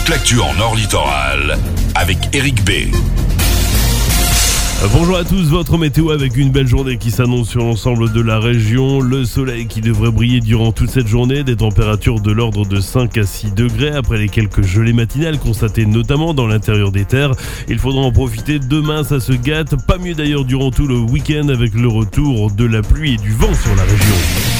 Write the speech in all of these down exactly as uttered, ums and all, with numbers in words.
toute l'actu en Nord Littoral avec Eric B. Bonjour à tous, votre météo avec une belle journée qui s'annonce sur l'ensemble de la région. Le soleil qui devrait briller durant toute cette journée, des températures de l'ordre de cinq à six degrés après les quelques gelées matinales constatées notamment dans l'intérieur des terres. Il faudra en profiter, demain ça se gâte, pas mieux d'ailleurs durant tout le week-end avec le retour de la pluie et du vent sur la région.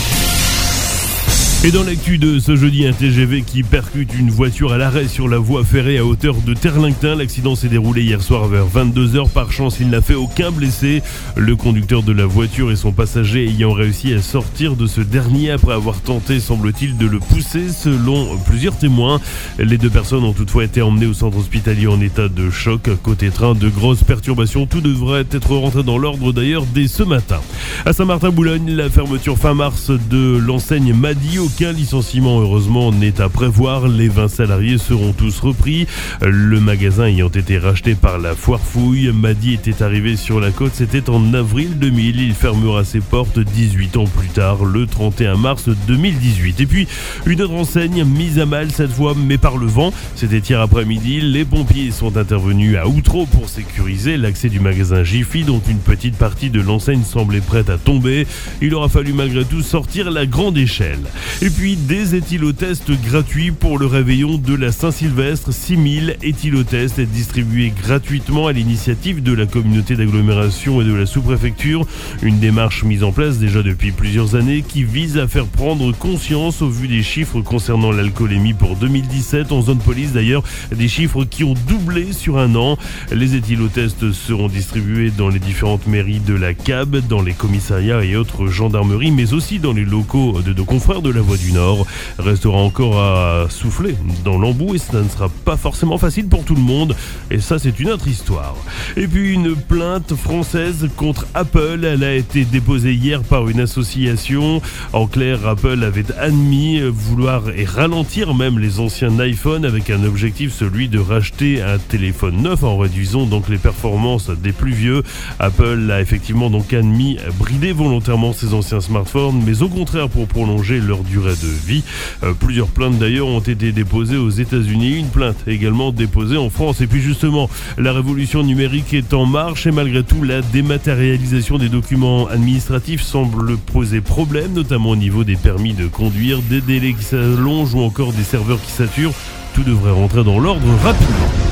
Et dans l'actu de ce jeudi, un T G V qui percute une voiture à l'arrêt sur la voie ferrée à hauteur de Terre-Linctin. L'accident s'est déroulé hier soir vers vingt-deux heures. Par chance, il n'a fait aucun blessé. Le conducteur de la voiture et son passager ayant réussi à sortir de ce dernier après avoir tenté, semble-t-il, de le pousser selon plusieurs témoins. Les deux personnes ont toutefois été emmenées au centre hospitalier en état de choc. Côté train, de grosses perturbations. Tout devrait être rentré dans l'ordre d'ailleurs dès ce matin. À Saint-Martin-Boulogne, la fermeture fin mars de l'enseigne Madi. Aucun licenciement heureusement n'est à prévoir, les vingt salariés seront tous repris. Le magasin ayant été racheté par la Foire Fouille, Madi était arrivé sur la côte, c'était en avril deux mille, il fermera ses portes dix-huit ans plus tard, le trente et un mars deux mille dix-huit. Et puis une autre enseigne mise à mal cette fois, mais par le vent, c'était hier après-midi, les pompiers sont intervenus à Outreau pour sécuriser l'accès du magasin Jiffy dont une petite partie de l'enseigne semblait prête à tomber. Il aura fallu malgré tout sortir la grande échelle. Et puis des éthylotests gratuits pour le réveillon de la Saint-Sylvestre. six mille éthylotests distribués gratuitement à l'initiative de la communauté d'agglomération et de la sous-préfecture. Une démarche mise en place déjà depuis plusieurs années qui vise à faire prendre conscience au vu des chiffres concernant l'alcoolémie pour deux mille dix-sept. En zone police d'ailleurs, des chiffres qui ont doublé sur un an. Les éthylotests seront distribués dans les différentes mairies de la C A B, dans les commissariats et autres gendarmeries, mais aussi dans les locaux de nos confrères de la Voix du Nord. Restera encore à souffler dans l'embout et ça ne sera pas forcément facile pour tout le monde. Et ça, c'est une autre histoire. Et puis une plainte française contre Apple. Elle a été déposée hier par une association. En clair, Apple avait admis vouloir et ralentir même les anciens iPhone avec un objectif, celui de racheter un téléphone neuf en réduisant donc les performances des plus vieux. Apple a effectivement donc admis brider volontairement ses anciens smartphones, mais au contraire pour prolonger leur durée de vie. Euh, plusieurs plaintes d'ailleurs ont été déposées aux États-Unis, une plainte également déposée en France. Et puis justement, la révolution numérique est en marche et malgré tout, la dématérialisation des documents administratifs semble poser problème, notamment au niveau des permis de conduire, des délais qui s'allongent ou encore des serveurs qui saturent. Tout devrait rentrer dans l'ordre rapidement.